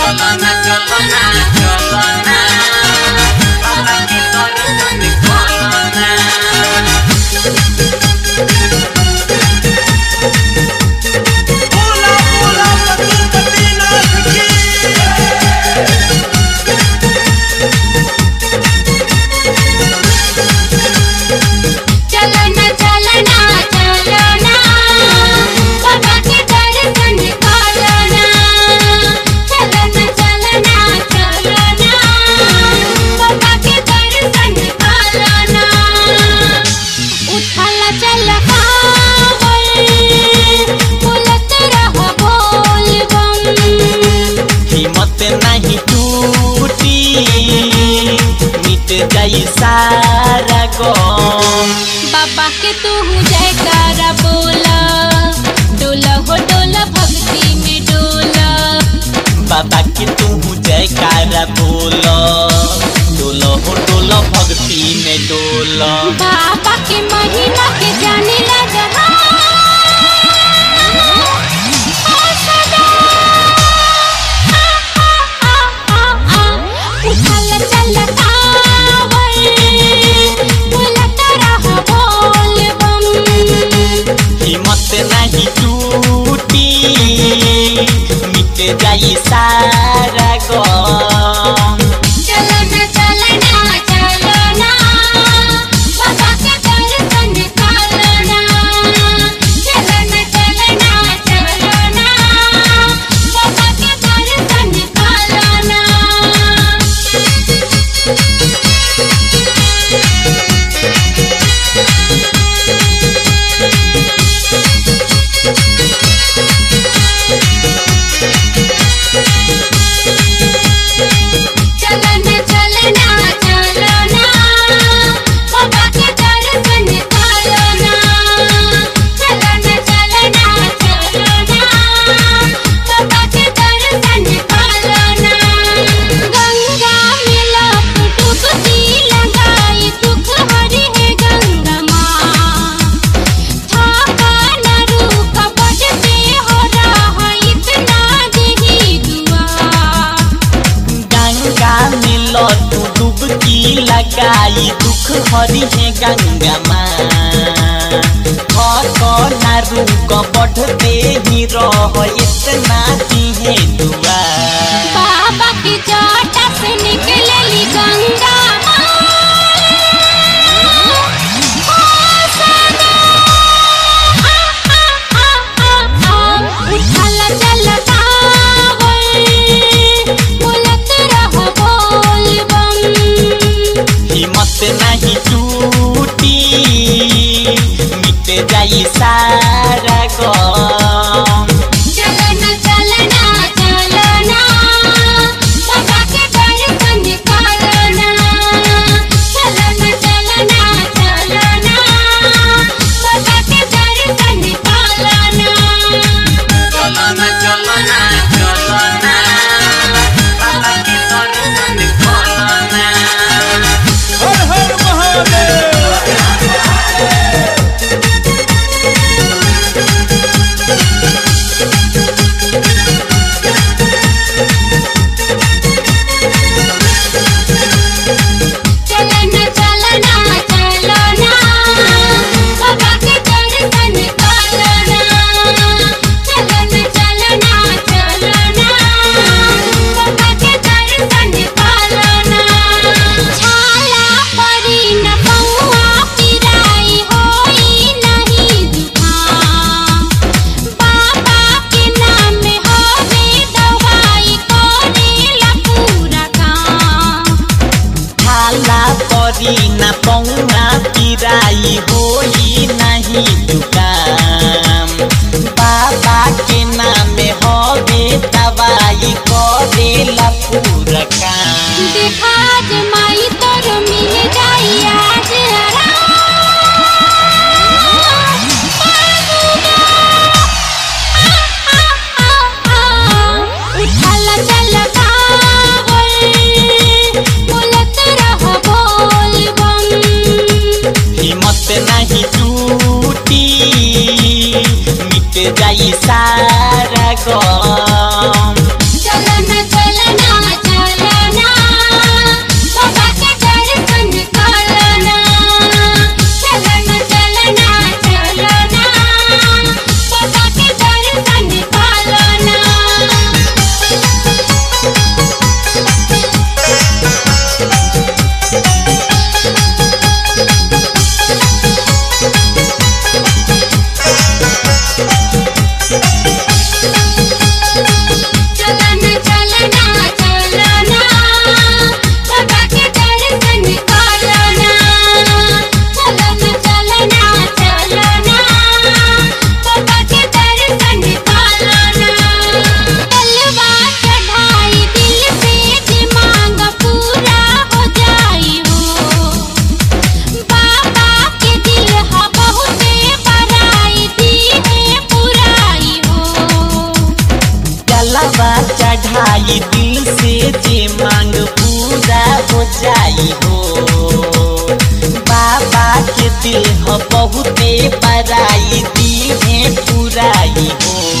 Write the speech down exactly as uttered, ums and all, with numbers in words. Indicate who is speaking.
Speaker 1: चलना चलना चलना बाबा के दर्शन कलना
Speaker 2: बोला बोला पशुपतिनाथ की
Speaker 3: चलना चलना चलना बाबा के दर्शन कलना चलना चलना चलना बाबा के दर्शन कलना उठल चल कावल बोलत रह बोल बम
Speaker 1: हिम्मत नहीं टूटी मिट जाई सारा गम
Speaker 3: बाबा के तू जयकारा बोला डोला हो डोला भक्ति में डोला
Speaker 1: बाबा के तू जयकारा बोलो डोलो हो डोलो भक्ति में डोलो
Speaker 3: बाबा के महिमा के जाने ला जहां ओ सदा आ, आ, आ, आ, उछल चल कावल बोलत रह बोल बम
Speaker 1: हिम्मत नहीं टूटी मिट जाई सारा गम
Speaker 3: चलना चलना चलना बाबा के दर्शन कलना चलना चलना चलना बाबा के दर्शन कलना चलना चलना चलना बाबा के दर्शन कलना चलना चलना चलना बाबा के दर्शन कलना गंगा मिला डुबकी लगाई दुख हरि है गंगा माँ थाका न रुका बढ़ते हो रहा इतना देही दुआ
Speaker 1: गंगा मिलो तू डुबकी लगाई दुख हरी है गंगा माँ ना रुक बढ़ते ही रह इतना दी है दुआ
Speaker 3: बाबा की जटा से निकलली गंगा माँ ओ सदा आ, आ, आ, आ, आ, उछल चल कावल बोलत रह बोल बम
Speaker 1: हिम्मत नहीं टूटी मिट जाई सारा गम
Speaker 3: चलना चलना चलना बाबा के दर्शन कलना चलना चलना चलना बाबा के दर्शन कलना
Speaker 1: चलना चलना चलना बाबा के दर्शन कलना
Speaker 2: हर हर महादेव
Speaker 3: चलना चलना चलना बाबा के दर्शन कलना चलना चलना चलना बाबा के दर्शन कलना छाला परी न पौआ पिराई होई नहीं दुकान बाबा के नाम होवे दवाई करेला पूरा काम
Speaker 1: हाला परी ना पौना पिराई होई नहीं दुकाम बाबा के नाम हवे दवाई करेला पूरा काम
Speaker 3: देखा जमाई तोर मिल जाई आज आराम उछल चल कावल बोलत रह बोल बम
Speaker 1: हिम्मत नहीं टूटी मिट जाई सारा गम
Speaker 3: चलना चलना
Speaker 1: लगाई दिल से जे मांग पूरा हो जाई हो। बाबा के दिल ह बहुते बड़ाई दी है पुराई हो।